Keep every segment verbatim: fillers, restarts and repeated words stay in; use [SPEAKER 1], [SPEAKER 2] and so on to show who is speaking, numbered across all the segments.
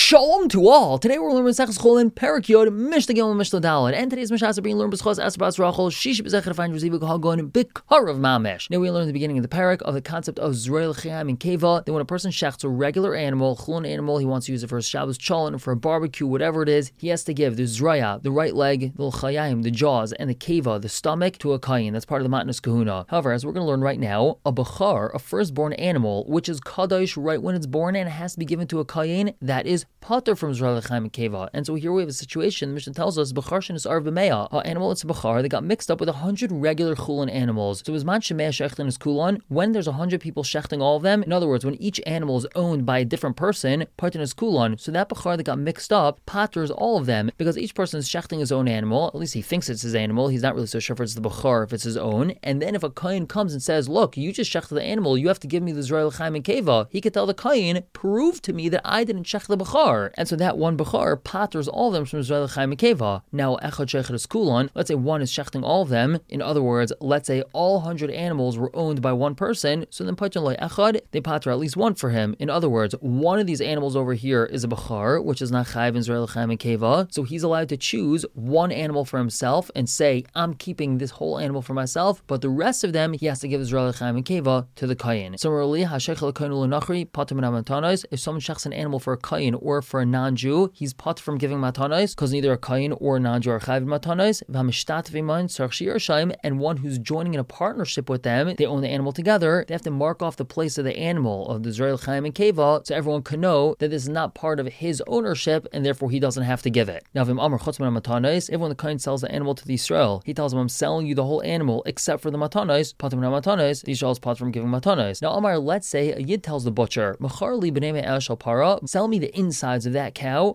[SPEAKER 1] Shalom to all. Today we're learning Maseches Chulin, Perek Yod, Mishnah Gimel, Mishnah Daled, and today's Mishnah is being learned B'schos Asbas Rachel, Shish B'Zechar Find Reziva Hagon Bikar of Mamesh. Now we learn at the beginning of the Perek of the concept of Zroel Chayam and Keva. That when a person shechts a regular animal, Chulin animal, he wants to use it for a Shabbos Cholin, for a barbecue, whatever it is, he has to give the Zroya, the right leg, the Chayim, the jaws, and the Keva, the stomach, to a Kayin. That's part of the Matnas Kahuna. However, as we're going to learn right now, a Bechar, a firstborn animal, which is Kadosh right when it's born and it has to be given to a Kayin, that is Pater from Zroel Chayim and Keva. And so here we have a situation, the Mishnah tells us, Bechar Shin is Arv B'meya, an animal, it's a Bechar, they got mixed up with a hundred regular Chulin animals. So is Man Shemea Shechtin is Kulon, when there's a hundred people shechting all of them, in other words, when each animal is owned by a different person, Pater is Kulon, so that Bechar that got mixed up, Paters all of them, because each person is shechting his own animal, at least he thinks it's his animal, he's not really so sure if it's the Bechar, if it's his own, and then if a Kayin comes and says, look, you just shechted the animal, you have to give me the Zroel Chayim and Keva, he could tell the Kayin, prove to me that I didn't shech the Bechar, and so that one Bechar paters all of them from Zroel Chayim and Keva. Now, Echad Shechet is Kulon, let's say one is shechting all of them, in other words, let's say all hundred animals were owned by one person, so then Pater Loi Echad, they pater at least one for him. In other words, one of these animals over here is a Bechar, which is not Chayiv in Zroel Chayim and Keva, so he's allowed to choose one animal for himself and say, I'm keeping this whole animal for myself, but the rest of them, he has to give Zroel Chayim and Keva to the Kayin. Similarly, HaShech L'Kayin L'Nachri, Pater Min HaMatanos, if someone shechs an animal for a Kayin or for a non-Jew, he's pater from giving Matanos, because neither a Kayin or a non-Jew are Chayiv Matanos, V'hamishtat V'man Tzarech Sheyirshayim, and one who's joining in a partnership with them, they own the animal together, they have to mark off the place of the animal, of the Zroel Chayim and Keva, so everyone can know that this is not part of his ownership, and therefore he doesn't have to give it. Now, V'im Amar Chutz Min HaMatanos, if when the Kayin sells the animal to the Yisrael, he tells him, I'm selling you the whole animal, except for the Matanos, Pater Min HaMatanos, the Yisrael is pater from giving Matanos. Now, Amar, let's say a Yid tells the butcher, Mechar li b'nei me'el shel para, sell me the insides of that cow,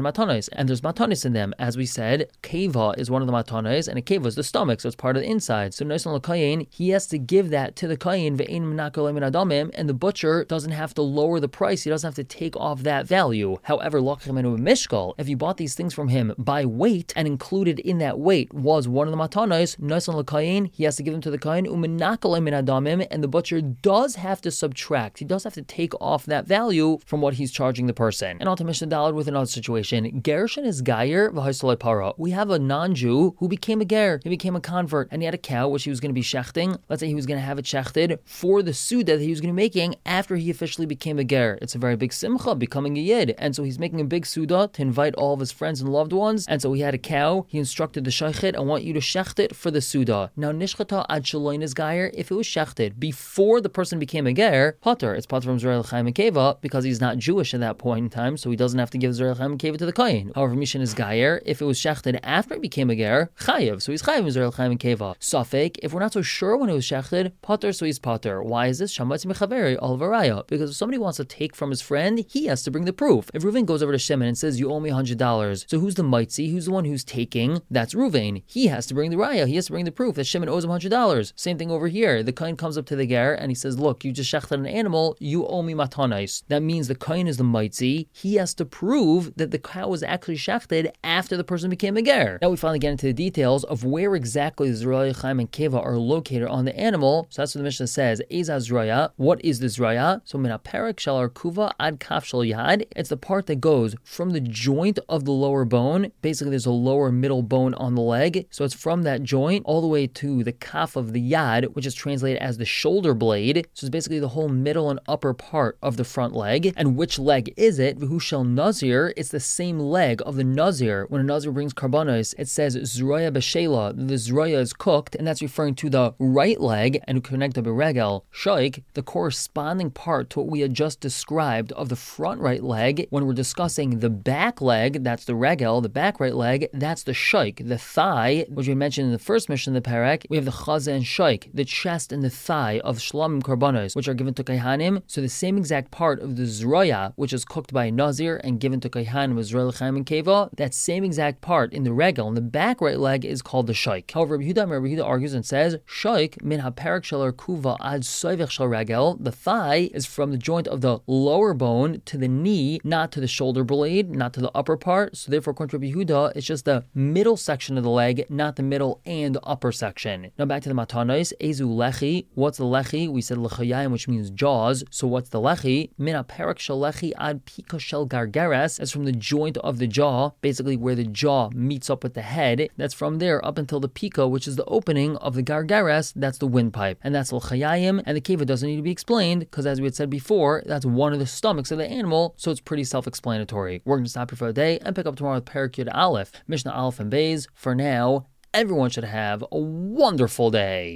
[SPEAKER 1] and there's matanis in them. As we said, keva is one of the matanis, and a keva is the stomach, so it's part of the inside. So Noisan l'kayin, he has to give that to the kayin, ve'ein menakol min adamim, and the butcher doesn't have to lower the price, he doesn't have to take off that value. However, lokachem mishkal, if you bought these things from him by weight, and included in that weight was one of the matanis, Noisan l'kayin, he has to give them to the kayin, umenakol min adamim, and the butcher does have to subtract, he does have to take off that value from what he's charging the person. And on to Mishnah Daled with another situation. Gershon is Gayer v'Haisalei Para. We have a non-Jew who became a Ger. He became a convert, and he had a cow which he was going to be shechting. Let's say he was going to have it shechted for the Suda that he was going to be making after he officially became a Ger. It's a very big simcha, becoming a Yid. And so he's making a big Suda to invite all of his friends and loved ones. And so he had a cow. He instructed the Shaychet, I want you to shecht it for the Suda. Now, Nishchata ad Shaloin is Gayer. If it was shechted before the person became a Ger, Pater. It's Pater from Zroel Chayim and Keva because he's not Jewish at that point in time, so he doesn't have to give Zroel Chayim and Keva to the Kayin. However, Mishan is Gayer. If it was shechted after he became a Ger, Chayiv. So he's Chayiv in Zroel Chayim and Keva. Safek, if we're not so sure when it was shechted, Pater, so he's Pater. Why is this? Shamatz mechaveri al varaya. Because if somebody wants to take from his friend, he has to bring the proof. If Reuven goes over to Shimon and says, you owe me one hundred dollars, so who's the mitzi? Who's the one who's taking? That's Reuven. He has to bring the raya. He has to bring the proof that Shimon owes him one hundred dollars. Same thing over here. The Kayin comes up to the Ger and he says, look, you just shechted an animal, you owe me matanais. That means the Kayin is the mitzi. He has to prove that the cow was actually shechted after the person became a ger. Now we finally get into the details of where exactly the Zroel Chayim and Keva are located on the animal. So that's what the Mishnah says. Eza Zroya. What is the Zroya? So mina perek shel arkuva ad kaf shel yad. It's the part that goes from the joint of the lower bone. Basically, there's a lower middle bone on the leg. So it's from that joint all the way to the kaf of the yad, which is translated as the shoulder blade. So it's basically the whole middle and upper part of the front leg. And which leg is it? V'hu shel nazir. It's the same leg of the nazir. When a nazir brings karbanos, it says zroya b'shela. The zroya is cooked, and that's referring to the right leg, and connected beregel shaik, the corresponding part to what we had just described of the front right leg. When we're discussing the back leg, that's the regel. The back right leg, that's the shaik, the thigh, which we mentioned in the first mission of the parak. We have the chaza and shaik, the chest and the thigh of shlamim karbanos, which are given to kaihanim. So the same exact part of the zroya, which is cooked by a nazir and given to kaihanim with Zroel Chayim and Keva, that same exact part in the regel, in the back right leg, is called the shaik. However, Rabbi Yehuda, Rabbi Yehuda argues and says, shaik min haperek shel arkuva ad soivech shel regel. The thigh is from the joint of the lower bone to the knee, not to the shoulder blade, not to the upper part. So therefore, according to Rabbi Yehuda, it's just the middle section of the leg, not the middle and upper section. Now back to the matanos. Ezu lechi. What's the lechi? We said lechayim, which means jaws. So what's the lechi? Min haperek shel lechi ad pika shel Shel Gargaras, that's from the joint of the jaw, basically where the jaw meets up with the head. That's from there up until the pico, which is the opening of the Gargaras, that's the windpipe. And that's L'chayayim, and the keva doesn't need to be explained, because as we had said before, that's one of the stomachs of the animal, so it's pretty self-explanatory. We're going to stop here for a day and pick up tomorrow with Perek Yud Aleph, Mishnah Aleph and Beis. For now, everyone should have a wonderful day.